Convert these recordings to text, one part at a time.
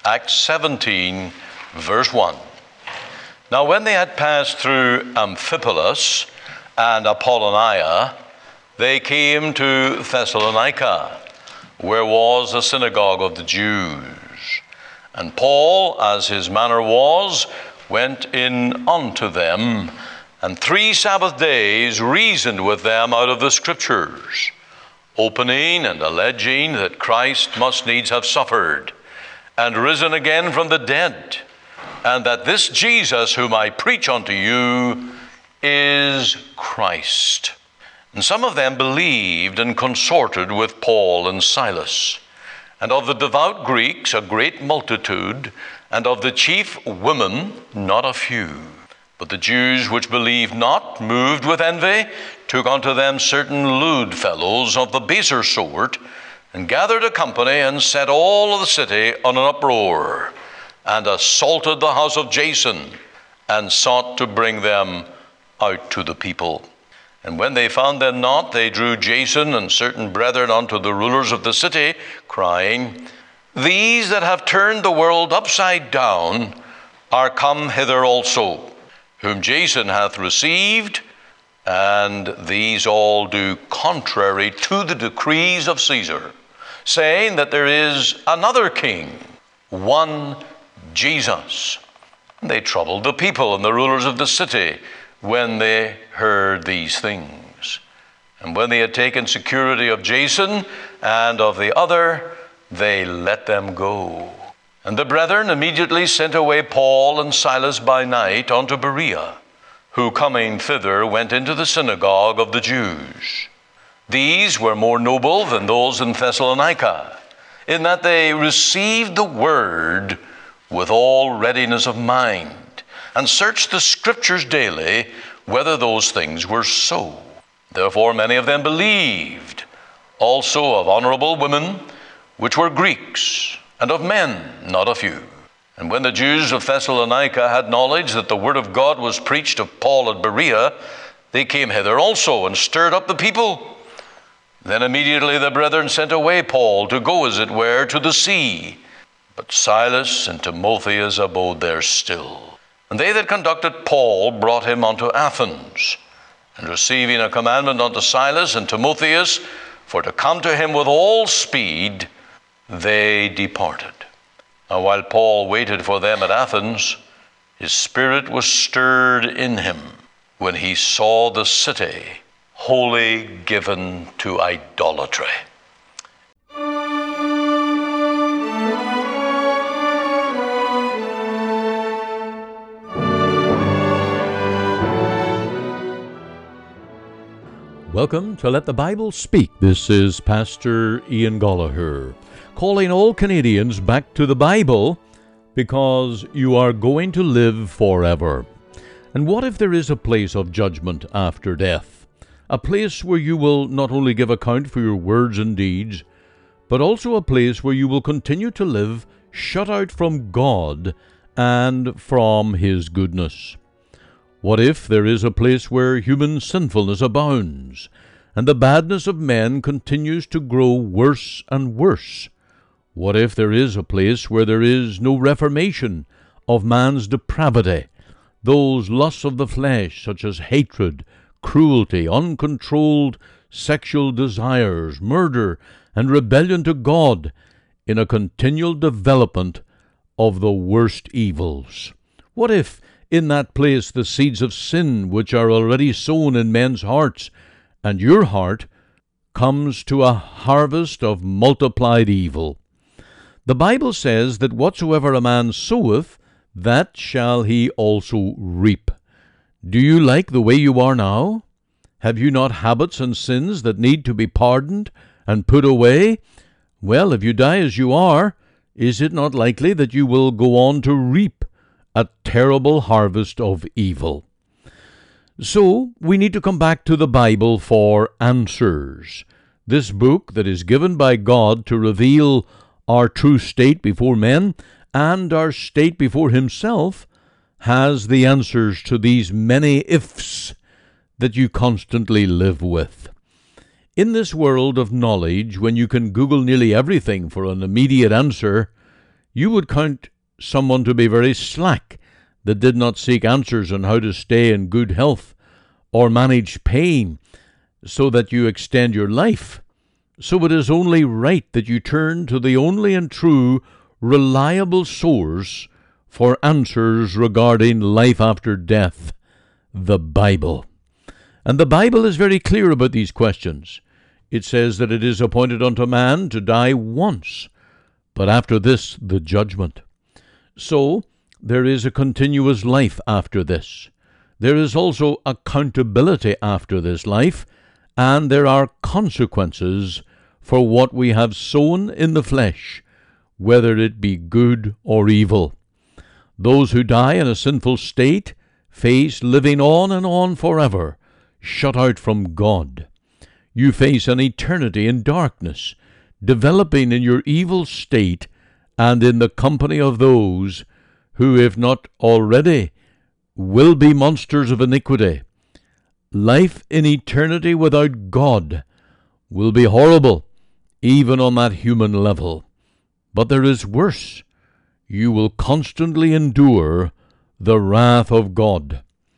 Acts 17, verse 1. Now when they had passed through Amphipolis and Apollonia, they came to Thessalonica, where was a synagogue of the Jews. And Paul, as his manner was, went in unto them, and 3 Sabbath days reasoned with them out of the Scriptures, opening and alleging that Christ must needs have suffered, and risen again from the dead, and that this Jesus whom I preach unto you is Christ. And some of them believed and consorted with Paul and Silas. And of the devout Greeks a great multitude, and of the chief women not a few. But the Jews which believed not, moved with envy, took unto them certain lewd fellows of the baser sort, and gathered a company, and set all of the city on an uproar, and assaulted the house of Jason, and sought to bring them out to the people. And when they found them not, they drew Jason and certain brethren unto the rulers of the city, crying, These that have turned the world upside down are come hither also, whom Jason hath received, and these all do contrary to the decrees of Caesar, saying that there is another king, one Jesus. And they troubled the people and the rulers of the city when they heard these things. And when they had taken security of Jason and of the other, they let them go. And the brethren immediately sent away Paul and Silas by night unto Berea, who coming thither went into the synagogue of the Jews. These were more noble than those in Thessalonica, in that they received the word with all readiness of mind, and searched the Scriptures daily, whether those things were so. Therefore many of them believed, also of honorable women, which were Greeks, and of men not a few. And when the Jews of Thessalonica had knowledge that the word of God was preached of Paul at Berea, they came hither also, and stirred up the people. Then immediately the brethren sent away Paul to go, as it were, to the sea. But Silas and Timotheus abode there still. And they that conducted Paul brought him unto Athens. And receiving a commandment unto Silas and Timotheus for to come to him with all speed, they departed. Now while Paul waited for them at Athens, his spirit was stirred in him when he saw the city wholly given to idolatry. Welcome to Let the Bible Speak. This is Pastor Ian Gollaher, calling all Canadians back to the Bible, because you are going to live forever. And what if there is a place of judgment after death? A place where you will not only give account for your words and deeds, but also a place where you will continue to live shut out from God and from His goodness. What if there is a place where human sinfulness abounds, and the badness of men continues to grow worse and worse? What if there is a place where there is no reformation of man's depravity, those lusts of the flesh such as hatred, cruelty, uncontrolled sexual desires, murder, and rebellion to God, in a continual development of the worst evils? What if in that place the seeds of sin which are already sown in men's hearts and your heart comes to a harvest of multiplied evil? The Bible says that whatsoever a man soweth, that shall he also reap. Do you like the way you are now? Have you not habits and sins that need to be pardoned and put away? Well, if you die as you are, is it not likely that you will go on to reap a terrible harvest of evil? So, we need to come back to the Bible for answers. This book that is given by God to reveal our true state before men and our state before Himself has the answers to these many ifs that you constantly live with. In this world of knowledge, when you can Google nearly everything for an immediate answer, You would count someone to be very slack that did not seek answers on how to stay in good health or manage pain so that you extend your life. So it is only right that you turn to the only and true reliable source for answers regarding life after death, the Bible. And the Bible is very clear about these questions. It says that it is appointed unto man to die once, but after this the judgment. So there is a continuous life after this. There is also accountability after this life, and there are consequences for what we have sown in the flesh, whether it be good or evil. Those who die in a sinful state face living on and on forever, shut out from God. You face an eternity in darkness, developing in your evil state and in the company of those who, if not already, will be monsters of iniquity. Life in eternity without God will be horrible, even on that human level. But there is worse. You will constantly endure the wrath of God.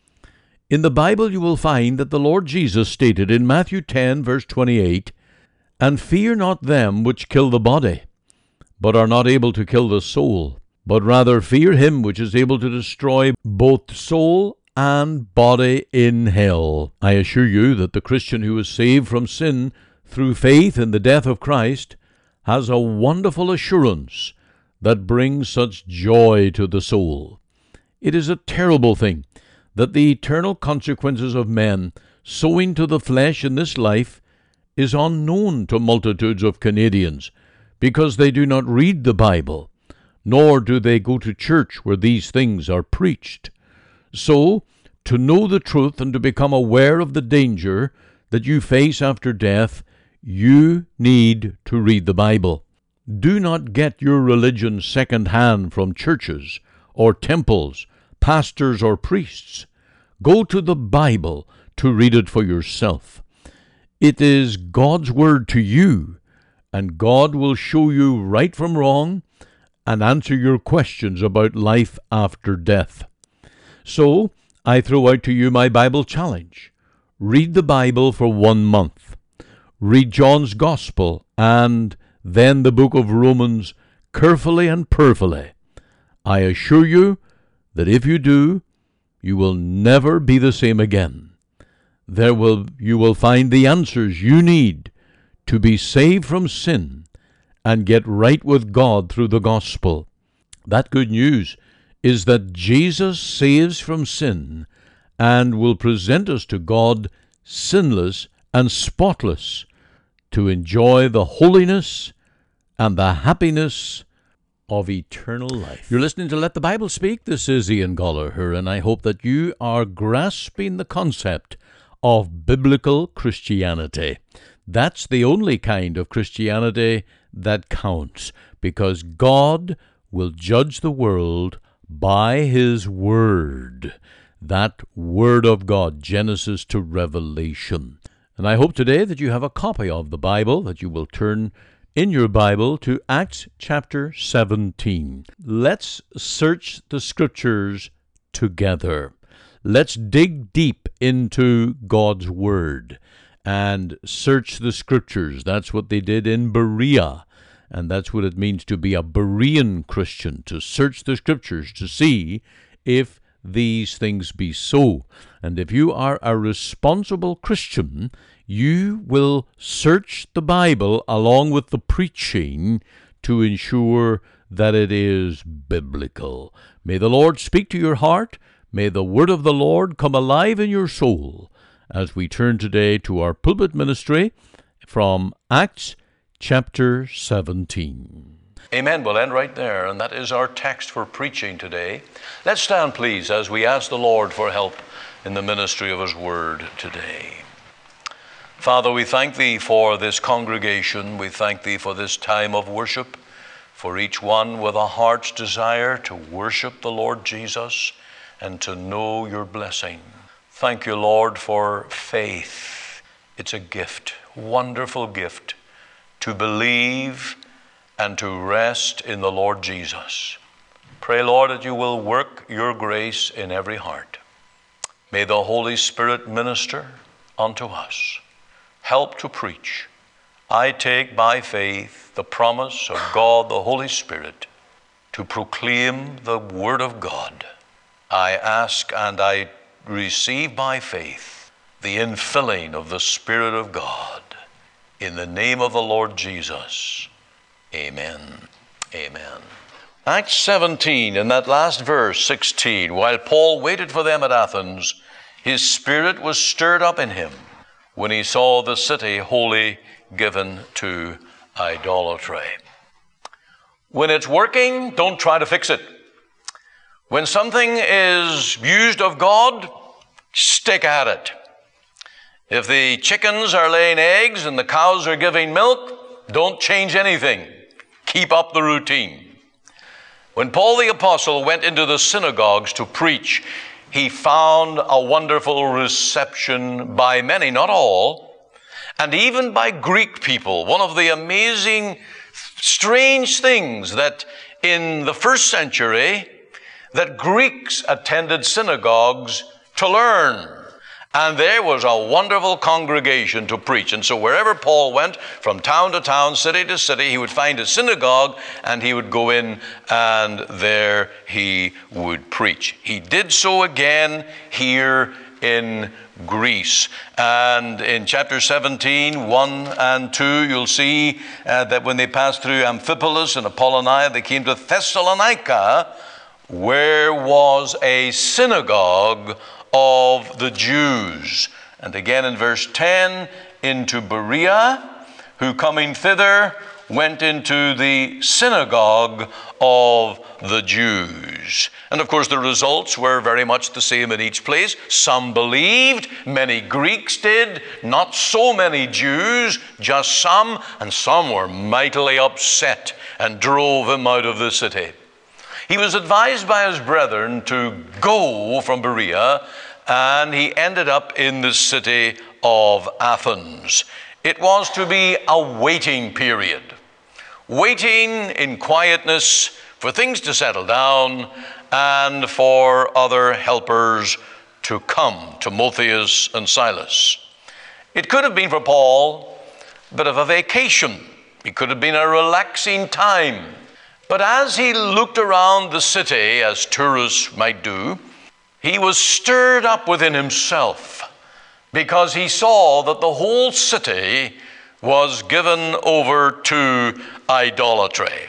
In the Bible you will find that the Lord Jesus stated in Matthew 10, verse 28, "And fear not them which kill the body, but are not able to kill the soul, but rather fear him which is able to destroy both soul and body in hell." I assure you that the Christian who is saved from sin through faith in the death of Christ has a wonderful assurance that brings such joy to the soul. It is a terrible thing that the eternal consequences of men sowing to the flesh in this life is unknown to multitudes of Canadians, because they do not read the Bible, nor do they go to church where these things are preached. So, to know the truth and to become aware of the danger that you face after death, you need to read the Bible. Do not get your religion second-hand from churches or temples, pastors or priests. Go to the Bible to read it for yourself. It is God's word to you, and God will show you right from wrong and answer your questions about life after death. So, I throw out to you my Bible challenge. Read the Bible for 1 month. Read John's Gospel and then the book of Romans carefully and prayerfully. I assure you that if you do, you will never be the same again. You will find the answers you need to be saved from sin and get right with God through the gospel. That good news is that Jesus saves from sin and will present us to God sinless and spotless to enjoy the holiness and the happiness of eternal life. You're listening to Let the Bible Speak. This is Ian Gollaher, and I hope that you are grasping the concept of biblical Christianity. That's the only kind of Christianity that counts, because God will judge the world by His Word. That Word of God, Genesis to Revelation. And I hope today that you have a copy of the Bible, that you will turn in your Bible to Acts chapter 17. Let's search the Scriptures together. Let's dig deep into God's Word and search the Scriptures. That's what they did in Berea, and that's what it means to be a Berean Christian, to search the Scriptures to see if these things be so. And if you are a responsible Christian, you will search the Bible along with the preaching to ensure that it is biblical. May the Lord speak to your heart. May the word of the Lord come alive in your soul as we turn today to our pulpit ministry from Acts chapter 17. Amen. We'll end right there, and that is our text for preaching today. Let's stand, please, as we ask the Lord for help in the ministry of His Word today. Father, we thank Thee for this congregation. We thank Thee for this time of worship, for each one with a heart's desire to worship the Lord Jesus and to know Your blessing. Thank You, Lord, for faith. It's a gift, wonderful gift, to believe and to rest in the Lord Jesus. Pray, Lord, that you will work your grace in every heart. May the Holy Spirit minister unto us. Help to preach. I take by faith the promise of God the Holy Spirit to proclaim the Word of God. I ask and I receive by faith the infilling of the Spirit of God. In the name of the Lord Jesus, amen. Amen. Acts 17, in that last verse, 16, while Paul waited for them at Athens, his spirit was stirred up in him when he saw the city wholly given to idolatry. When it's working, don't try to fix it. When something is used of God, stick at it. If the chickens are laying eggs and the cows are giving milk, don't change anything. Keep up the routine. When Paul the Apostle went into the synagogues to preach, he found a wonderful reception by many, not all, and even by Greek people. One of the amazing, strange things that in the first century, that Greeks attended synagogues to learn. And there was a wonderful congregation to preach. And so wherever Paul went, from town to town, city to city, he would find a synagogue and he would go in and there he would preach. He did so again here in Greece. And in chapter 17, 1 and 2, you'll see that when they passed through Amphipolis and Apollonia, they came to Thessalonica, where was a synagogue of the Jews. And again in verse 10, into Berea, who coming thither went into the synagogue of the Jews. And of course the results were very much the same in each place. Some believed, many Greeks did, not so many Jews, just some, and some were mightily upset and drove him out of the city. He was advised by his brethren to go from Berea, and he ended up in the city of Athens. It was to be a waiting period, waiting in quietness for things to settle down and for other helpers to come, Timotheus and Silas. It could have been for Paul a bit of a vacation. It could have been a relaxing time. But as he looked around the city, as tourists might do, he was stirred up within himself because he saw that the whole city was given over to idolatry.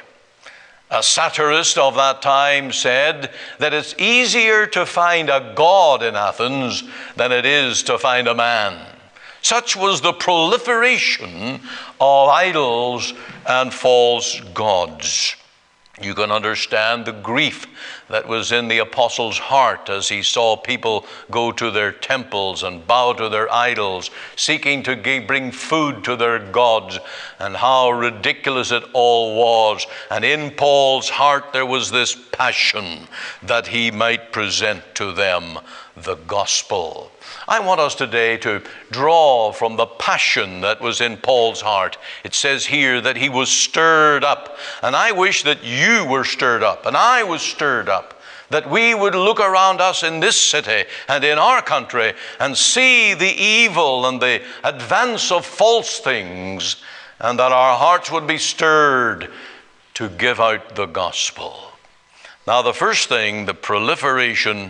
A satirist of that time said that it's easier to find a god in Athens than it is to find a man. Such was the proliferation of idols and false gods. You can understand the grief that was in the apostle's heart as he saw people go to their temples and bow to their idols, seeking to bring food to their gods, and how ridiculous it all was. And in Paul's heart there was this passion that he might present to them the gospel. I want us today to draw from the passion that was in Paul's heart. It says here that he was stirred up. And I wish that you were stirred up, and I was stirred up, that we would look around us in this city and in our country and see the evil and the advance of false things, and that our hearts would be stirred to give out the gospel. Now, the first thing, the proliferation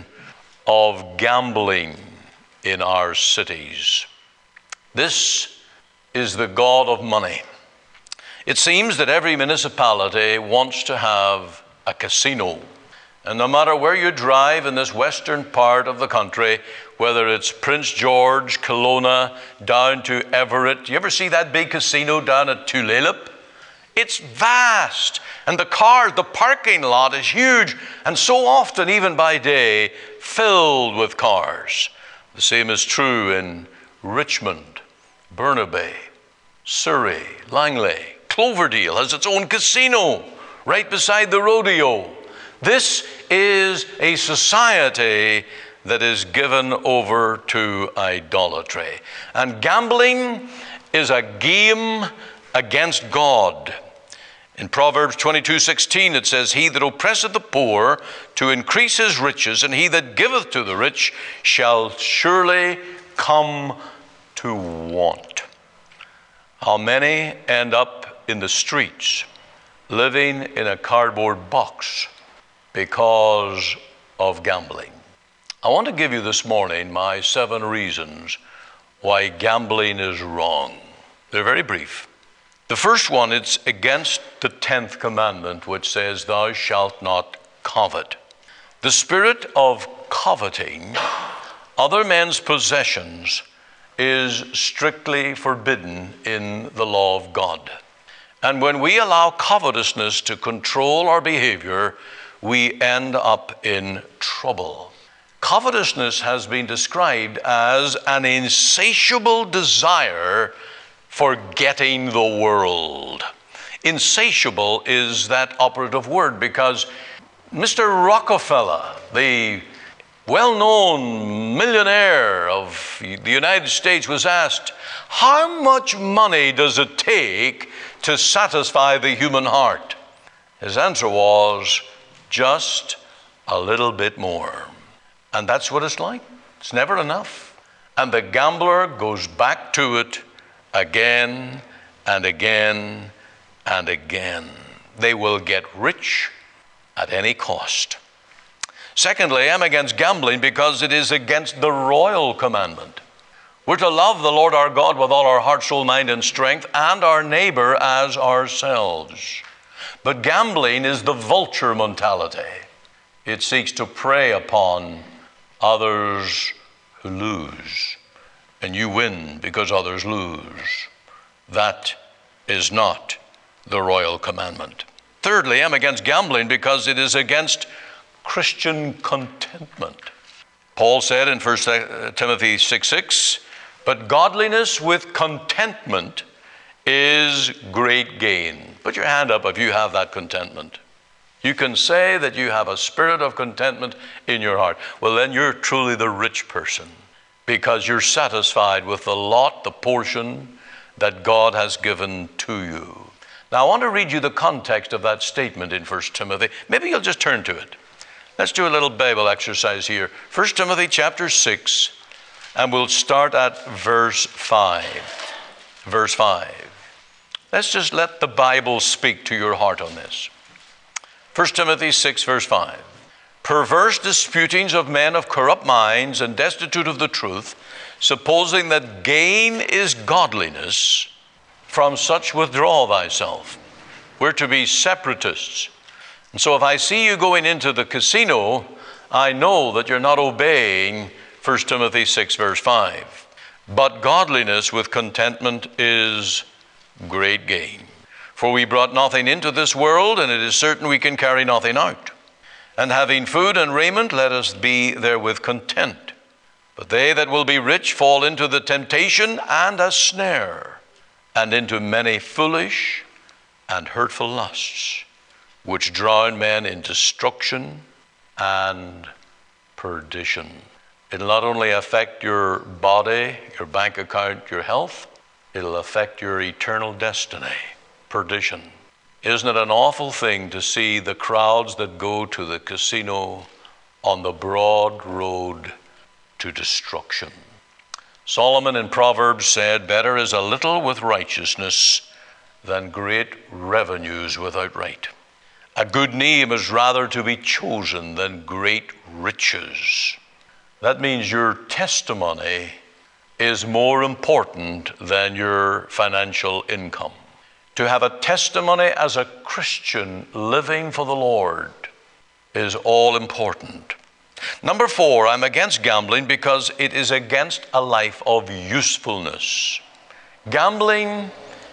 of gambling in our cities. This is the god of money. It seems that every municipality wants to have a casino. And no matter where you drive in this western part of the country, whether it's Prince George, Kelowna, down to Everett, you ever see that big casino down at Tulalip? It's vast, and the parking lot is huge, and so often, even by day, filled with cars. The same is true in Richmond, Burnaby, Surrey, Langley. Cloverdale has its own casino right beside the rodeo. This is a society that is given over to idolatry. And gambling is a game against God. In Proverbs 22:16 it says, "He that oppresseth the poor to increase his riches, and he that giveth to the rich shall surely come to want." How many end up in the streets living in a cardboard box because of gambling? I want to give you this morning my 7 reasons why gambling is wrong. They're very brief. The first one, it's against the 10th commandment, which says, "Thou shalt not covet." The spirit of coveting other men's possessions is strictly forbidden in the law of God. And when we allow covetousness to control our behavior, we end up in trouble. Covetousness has been described as an insatiable desire for getting the world. Insatiable is that operative word, because Mr. Rockefeller, the well-known millionaire of the United States, was asked, how much money does it take to satisfy the human heart? His answer was, just a little bit more. And that's what it's like. It's never enough. And the gambler goes back to it again and again and again. They will get rich at any cost. Secondly, I'm against gambling because it is against the royal commandment. We're to love the Lord our God with all our heart, soul, mind, and strength, and our neighbor as ourselves. But gambling is the vulture mentality. It seeks to prey upon others who lose, and you win because others lose. That is not the royal commandment. Thirdly, I'm against gambling because it is against Christian contentment. Paul said in 1 Timothy 6:6, "But godliness with contentment is great gain." Put your hand up if you have that contentment. You can say that you have a spirit of contentment in your heart. Well, then you're truly the rich person, because you're satisfied with the lot, the portion that God has given to you. Now, I want to read you the context of that statement in 1 Timothy. Maybe you'll just turn to it. Let's do a little Bible exercise here. 1 Timothy chapter 6, and we'll start at verse 5. Verse 5. Let's just let the Bible speak to your heart on this. 1 Timothy 6, verse 5. "Perverse disputings of men of corrupt minds and destitute of the truth, supposing that gain is godliness, from such withdraw thyself." We're to be separatists. And so if I see you going into the casino, I know that you're not obeying 1 Timothy 6, verse 5. "But godliness with contentment is great gain. For we brought nothing into this world, and it is certain we can carry nothing out. And having food and raiment, let us be therewith content. But they that will be rich fall into the temptation and a snare, and into many foolish and hurtful lusts, which drown men in destruction and perdition." It'll not only affect your body, your bank account, your health, it'll affect your eternal destiny. Perdition. Isn't it an awful thing to see the crowds that go to the casino on the broad road to destruction? Solomon in Proverbs said, "Better is a little with righteousness than great revenues without right. A good name is rather to be chosen than great riches." That means your testimony is more important than your financial income. To have a testimony as a Christian living for the Lord is all important. Number 4, I'm against gambling because it is against a life of usefulness. Gambling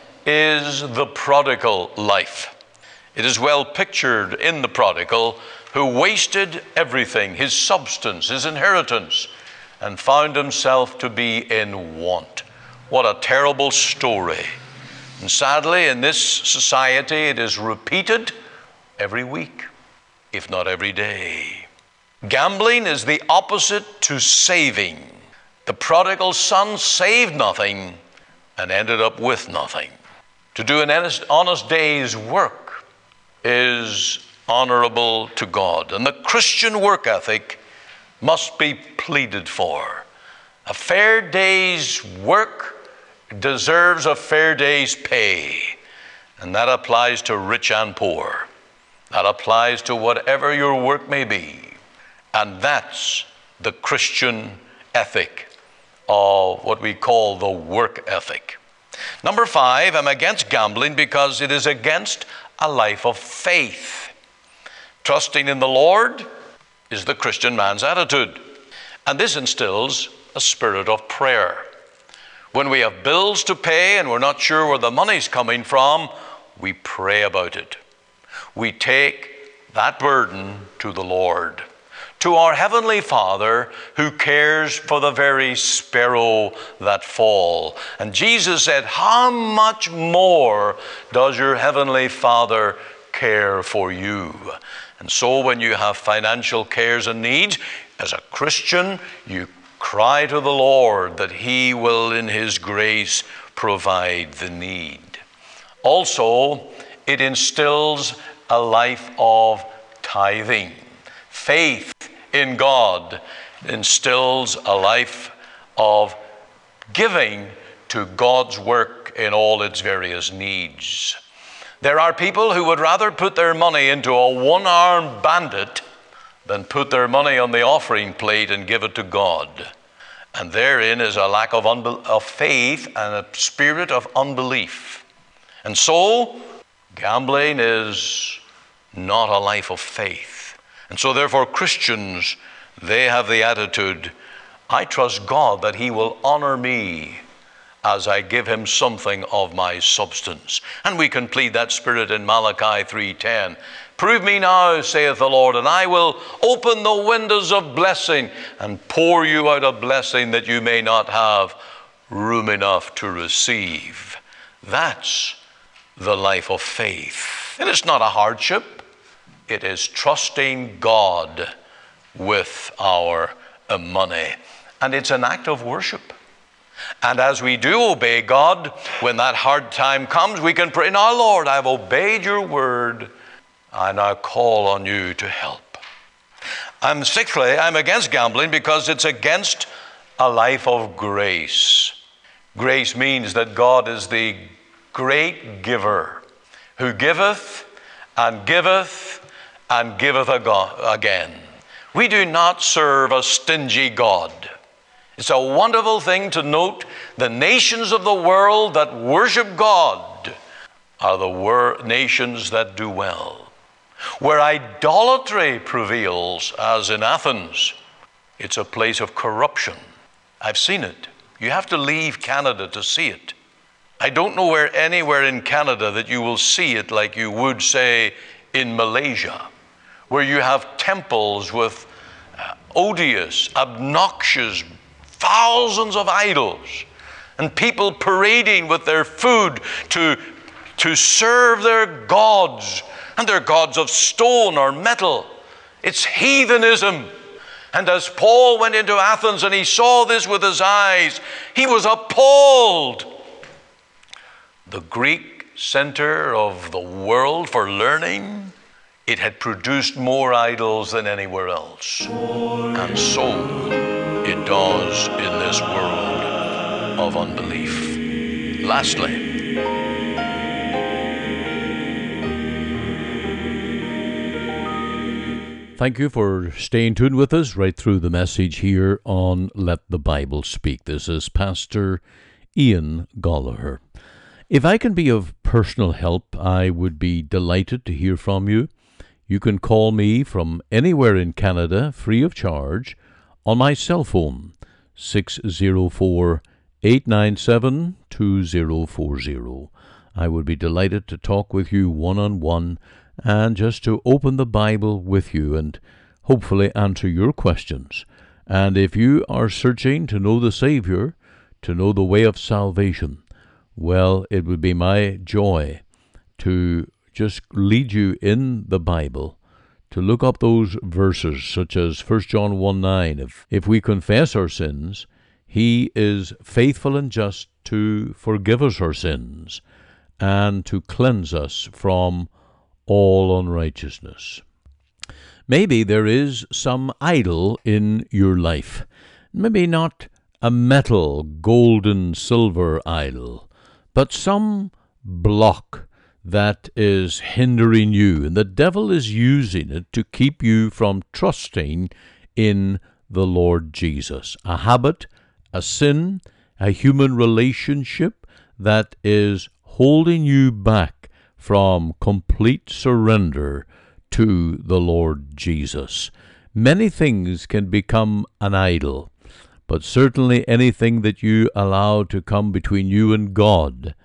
is the prodigal life. It is well pictured in the prodigal who wasted everything, his substance, his inheritance, and found himself to be in want. What a terrible story. And sadly, in this society, it is repeated every week, if not every day. Gambling is the opposite to saving. The prodigal son saved nothing and ended up with nothing. To do an honest day's work is honorable to God. And the Christian work ethic must be pleaded for. A fair day's work deserves a fair day's pay. And that applies to rich and poor. That applies to whatever your work may be. And that's the Christian ethic of what we call the work ethic. Number 5, I'm against gambling because it is against a life of faith. Trusting in the Lord is the Christian man's attitude. And this instills a spirit of prayer. When we have bills to pay and we're not sure where the money's coming from, we pray about it. We take that burden to the Lord, to our Heavenly Father who cares for the very sparrow that fall. And Jesus said, how much more does your Heavenly Father care for you? And so when you have financial cares and needs, as a Christian, you cry to the Lord that He will in His grace provide the need. Also, it instills a life of tithing. Faith in God instills a life of giving to God's work in all its various needs. There are people who would rather put their money into a one-armed bandit than put their money on the offering plate and give it to God. And therein is a lack of faith and a spirit of unbelief. And so, gambling is not a life of faith. And so therefore Christians, they have the attitude, I trust God that He will honor me as I give Him something of my substance. And we can plead that spirit in Malachi 3:10. Prove me now, saith the Lord, and I will open the windows of blessing and pour you out a blessing that you may not have room enough to receive. That's the life of faith. And it's not a hardship. It is trusting God with our money. And it's an act of worship. And as we do obey God, when that hard time comes, we can pray, now Lord, I've obeyed your word. I now call on you to help. Sixthly, I'm against gambling because it's against a life of grace. Grace means that God is the great giver who giveth and giveth and giveth again. We do not serve a stingy God. It's a wonderful thing to note the nations of the world that worship God are the nations that do well. Where idolatry prevails, as in Athens, it's a place of corruption. I've seen it. You have to leave Canada to see it. I don't know anywhere in Canada that you will see it like you would, say, in Malaysia, where you have temples with odious, obnoxious, thousands of idols, and people parading with their food to serve their gods, and they're gods of stone or metal. It's heathenism. And as Paul went into Athens and he saw this with his eyes, he was appalled. The Greek center of the world for learning, it had produced more idols than anywhere else. And so it does in this world of unbelief. Lastly, thank you for staying tuned with us right through the message here on Let the Bible Speak. This is Pastor Ian Goligher. If I can be of personal help, I would be delighted to hear from you. You can call me from anywhere in Canada, free of charge, on my cell phone, 604-897-2040. I would be delighted to talk with you one-on-one and just to open the Bible with you and hopefully answer your questions. And if you are searching to know the Savior, to know the way of salvation, well, it would be my joy to just lead you in the Bible, to look up those verses such as 1 John 1:9. If we confess our sins, He is faithful and just to forgive us our sins and to cleanse us from all unrighteousness. Maybe there is some idol in your life. Maybe not a metal, golden, silver idol, but some block that is hindering you, and the devil is using it to keep you from trusting in the Lord Jesus. A habit, a sin, a human relationship that is holding you back from complete surrender to the Lord Jesus. Many things can become an idol, but certainly anything that you allow to come between you and God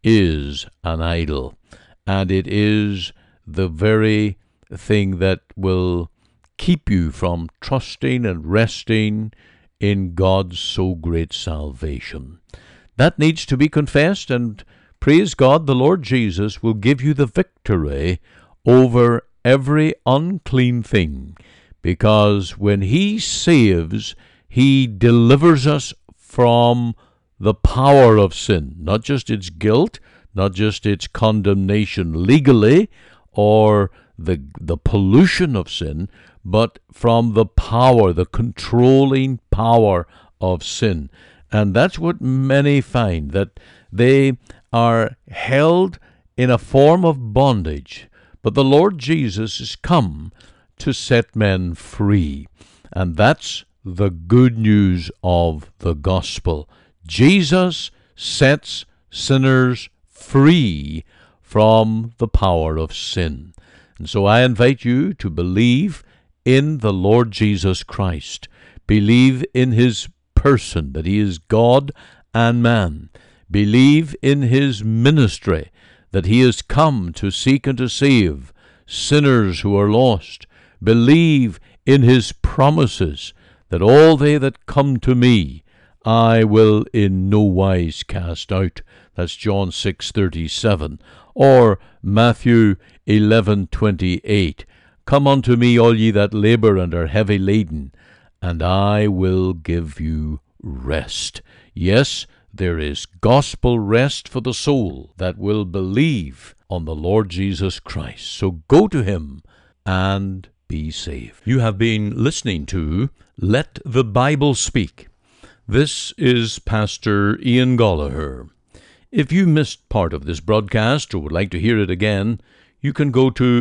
is an idol. And it is the very thing that will keep you from trusting and resting in God's so great salvation. That needs to be confessed, and praise God, the Lord Jesus will give you the victory over every unclean thing, because when He saves, He delivers us from the power of sin, not just its guilt, not just its condemnation legally, or the pollution of sin, but from the power, the controlling power of sin. And that's what many find, that they are held in a form of bondage. But the Lord Jesus is come to set men free. And that's the good news of the gospel. Jesus sets sinners free from the power of sin. And so I invite you to believe in the Lord Jesus Christ. Believe in His person, that He is God and man. Believe in His ministry, that He has come to seek and to save sinners who are lost. Believe in His promises, that all they that come to me, I will in no wise cast out. That's John 6:37. Or Matthew 11:28. Come unto me, all ye that labor and are heavy laden, and I will give you rest. Yes, there is gospel rest for the soul that will believe on the Lord Jesus Christ. So go to Him and be saved. You have been listening to Let the Bible Speak. This is Pastor Ian Gollaher. If you missed part of this broadcast or would like to hear it again, you can go to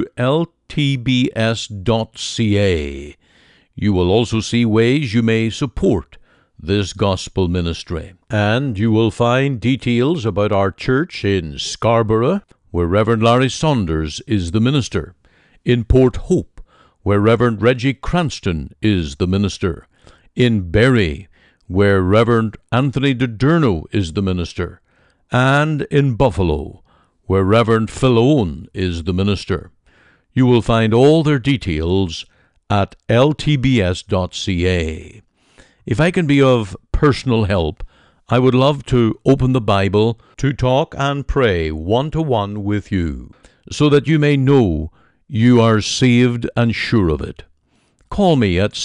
ltbs.ca. You will also see ways you may support this gospel ministry. And you will find details about our church in Scarborough, where Reverend Larry Saunders is the minister; in Port Hope, where Reverend Reggie Cranston is the minister; in Berry, where Reverend Anthony DiDurno is the minister; and in Buffalo, where Reverend Phil Owen is the minister. You will find all their details at ltbs.ca. If I can be of personal help, I would love to open the Bible to talk and pray one-to-one with you, so that you may know you are saved and sure of it. Call me at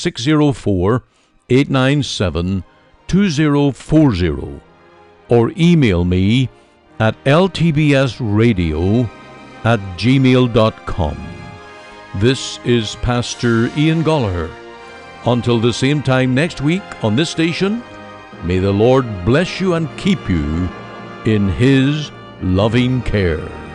604-897-2040 or email me at ltbsradio@gmail.com. This is Pastor Ian Gollaher. Until the same time next week on this station, may the Lord bless you and keep you in His loving care.